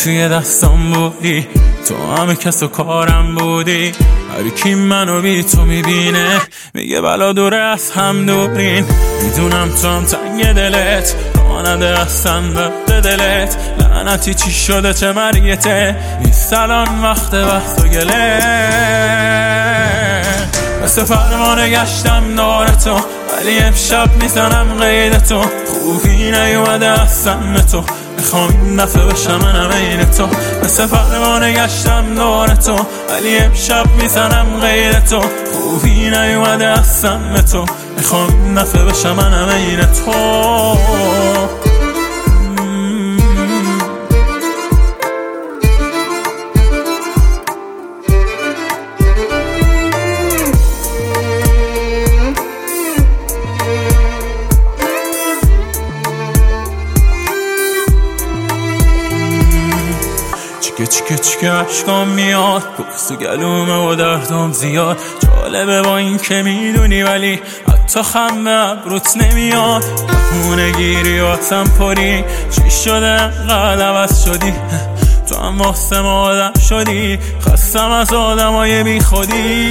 توی دستم بودی، تو همه کس و کارم بودی. هر کی منو بی تو میبینه میگه بلا دوره از هم دورین. میدونم تو هم تنگ دلت رانده هستن به دلت، لعنتی چی شده چه مریته نیست الان وقت بحث و گله. مثل فرمانه گشتم دار تو ولی امشب میزنم قید تو. خوبی نیومده از سم تو، میخوام این دفعه بشم منم این تو. مثل فرمانه گشتم دار تو ولی امشب میزنم قید تو. خوبی نیومده از سم تو، میخوام این دفعه بشم منم این تو. چیکه عشقام میاد بغض و گلومه و دردم زیاد. جالبه با این که میدونی ولی حتی خم به ابروت نمیاد. بهونه گیری و اصلا پری چی شده انقدر عوض شدی؟ تو هم واسه ما آدم شدی، خستم از آدمای بی خودی.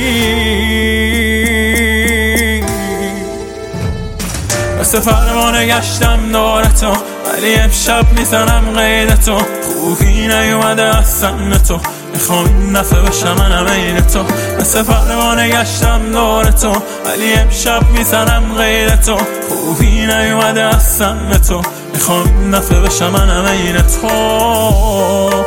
مثل فرمانه گشتم دار تو ولی امشب میزنم قید تو. خوبی نیومده از سم تو، میخوام این دفعه بشم منم این تو. مثل فرمانه گشتم دار تو ولی امشب میزنم قید تو. خوبی نیومده از سم تو، میخوام این دفعه بشم منم این تو.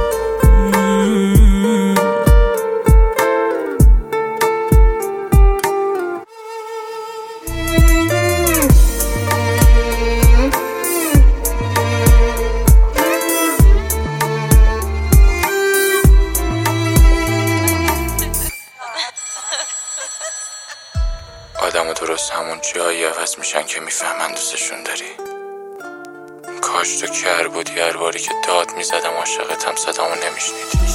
آدم درست همون جایی عوض میشن که میفهمن دوستشون داری. کاش تو کر بودی هر باری که داد میزدم عاشقتم صدامو نمیشنیدی.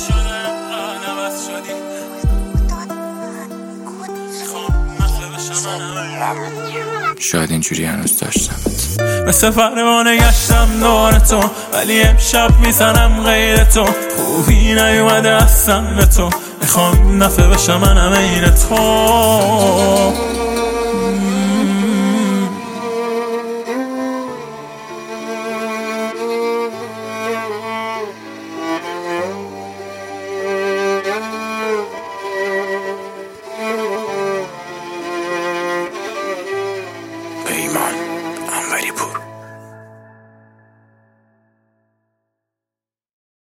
شاید اینجوری هنوز داشتمت. مثل فرمانه گشتم دار تو ولی امشب میزنم قید تو. خوبی نیومده از سم تو، میخوام این دفعه بشم منم این تو. پیمان انوری پور.